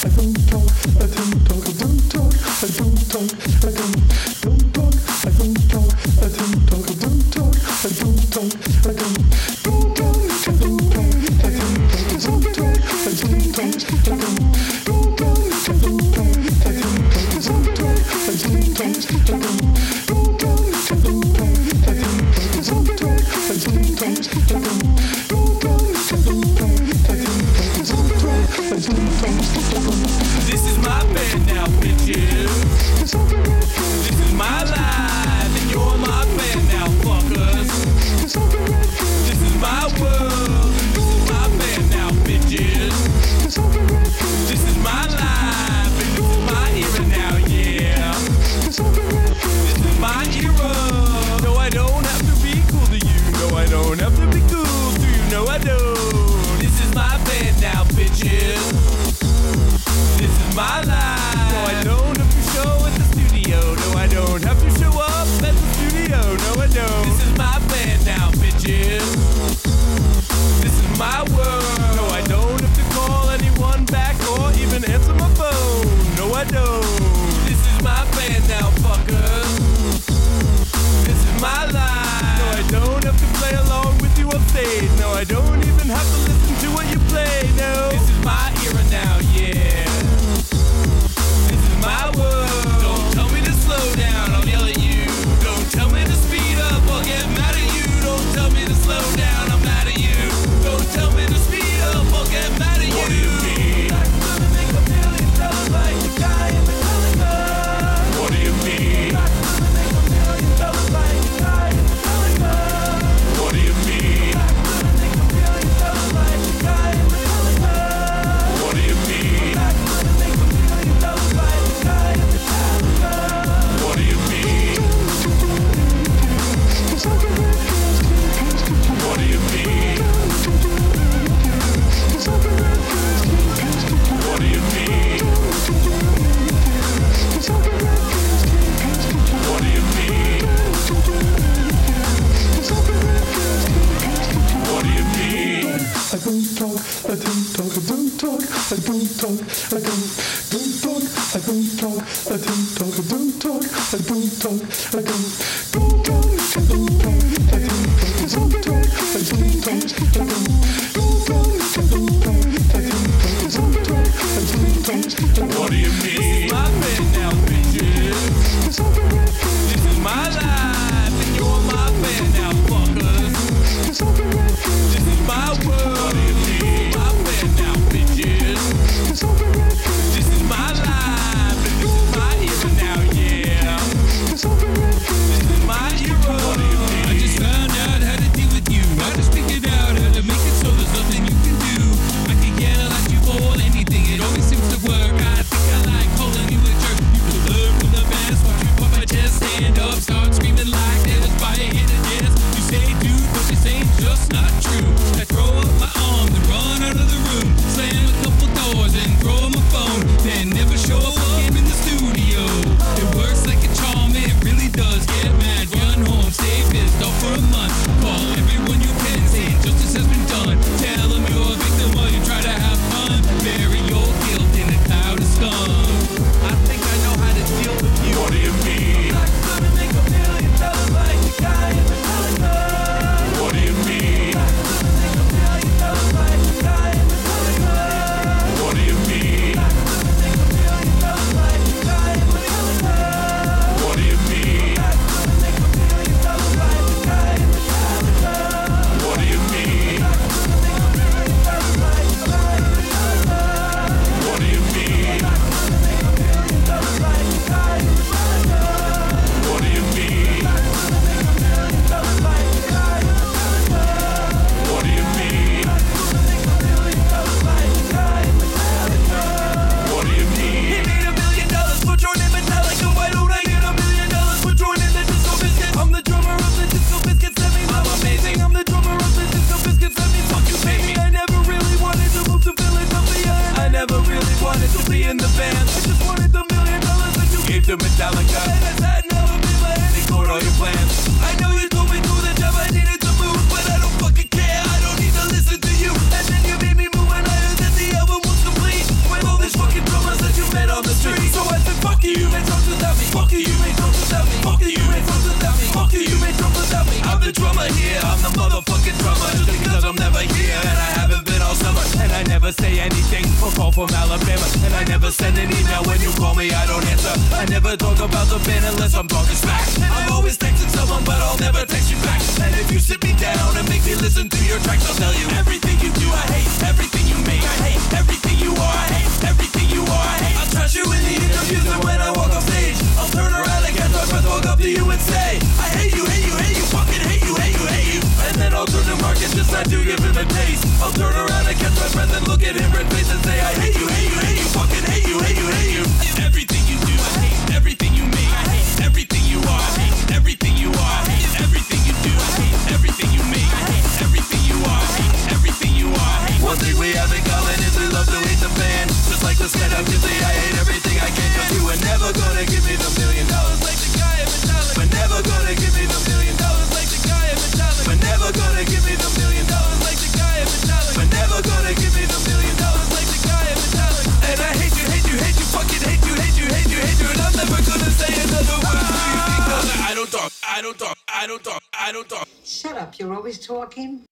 This is my band now, bitches. This is my life, and you're my band now, fuckers. This is my world, and this is my band now, bitches. This is my life, and this is my era now, yeah. This is my era. No, I don't have to be cool to you. No, I don't have to be cool to you. No, I don't. This is my band now, bitches. This is my life. No, I don't have to show at the studio. No, I don't have to show up at the studio. No, I don't. This is my band now, bitches. This is my world. No, I don't have to call anyone back or even answer my phone. No, I don't. This is my band now, fuckers. This is my life. No, I don't have to play along with you on stage. No, I don't even have to listen to what you play. No, this is my era now, yeah. This is my world. Don't tell me to slow down, I'll yell at you. Don't tell me to speed up, I'll get mad at you. Don't tell me to slow down, I'm mad at you. Don't tell me to speed up, I'll get mad at you. What do you mean? I'm gonna make $1 million like the guy in the Metallica. What do you mean? I'm gonna make $1 million like the guy in the Metallica. What do you mean? I'm gonna make $1 million like the guy in the Metallica. What do you mean? I'm gonna make $1 million like the guy in the Metallica. What do you mean? What do you mean? What do you mean? What do you mean? What do you mean? I don't talk, I don't talk, I don't talk, I don't talk, I don't talk, I don't talk, I don't talk, I don't talk, I don't talk, I don't talk, I don't talk, I don't talk, I don't talk, I don't talk, I don't What do you mean? This is my band now, bitches. This is my life, and you're my band now, fuckers. This is my world. What do you mean? My band now, bitches. This is my life, and this is my era now, yeah. This is my era. What do you mean? I just found out how to deal with you. How to speak it out, how to make it so there's nothing you can do. I can yell at you for anything, it always seems to work. I think I like calling you a jerk. You can learn from the best. Watch you pop my chest, stand up, start screaming like there's a fire in the desk. You say dude, but this ain't just not true. I throw up my arms and run out of the room, slam a couple doors and throw my phone, then never show up again in the studio. It works like a charm, it really does. Get mad, run home, stay pissed off for a month. Call everyone you can, say justice has been done. Tell them you're a victim while you try to have fun. Bury your guilt in a cloud of scum. I think I know how to deal with you. What do you mean? I'm gonna make $1 million like the guy in the Metallica. What do you mean? I'm gonna make $1 million like the guy in the Metallica. What do you mean? I'm gonna make $1 million like the guy in the Metallica. What do you mean? I'm gonna make $1 million like the guy in the Metallica. What do you mean? I'm gonna make $1 million like the guy in the Metallica. What do you mean? I'm gonna make $1 million like the guy in the Metallica. What do you mean? I'm gonna make $1 million like the guy in the Metallica. What do you mean? I'm gonna make $1 million like the guy in Metallica. What do you mean? He made $1 million for joining Metallica. Why don't I get $1 million for joining the Disco Biscuits? I'm the drummer of the Disco Biscuits. That means I'm amazing. I'm the drummer of the Disco Biscuits. That means fuck you, baby. I never really wanted to move to Philadelphia. I never really wanted to be in the band. I just wanted $1 million that you Gave to Metallica. and I sat never in my head. Ignored all your plans. I know you told me do the job, I needed to move, but I don't fucking care, I don't need to listen to you. And then you made me move and I heard that the album was complete with all this fucking drama. call from Alabama, and I never send an email. When you call me, I don't answer. I never talk about the band unless I'm talking smack. I'm always texting someone, but I'll never text you back. And if you sit me down and make me listen to your tracks, I'll tell you everything you do, I hate. Everything you make, I hate. Everything you are, I hate. Everything you are, I hate. I'll trash you in the interviews, and when I walk off stage, I'll turn around and catch my breath, walk up to you and say, I hate you, hate you, hate you, fucking hate you, hate you, hate you. And then I'll turn to Mark and decide to give him a taste. I'll turn around and catch my breath and look at him red face and say, I hate you, hate you, hate you, fucking hate you, hate you, hate you. Everything you do, I hate. Everything you make, I hate. Everything you are, I hate. Everything you are, I hate. Everything you do, I hate. Everything you make, I hate. Everything you are, I hate. Everything you are, I hate. One thing we have in common is we love to hate the band. Just like the stand-up gypsy, I hate everything I can. Cause you were never gonna give me the $1 million like the guy in Metallica. We're never gonna give me the $1 million like the guy in Metallica. We're never gonna give me the $1 million like the guy in Metallica. We're never gonna give me the $1 million like the guy in Metallica. And I hate you, hate you, hate you, fucking hate you, hate you, hate you, hate you. And I'm never gonna say another word to you because I don't talk, I don't talk, I don't talk, I don't talk. Shut up, you're always talking.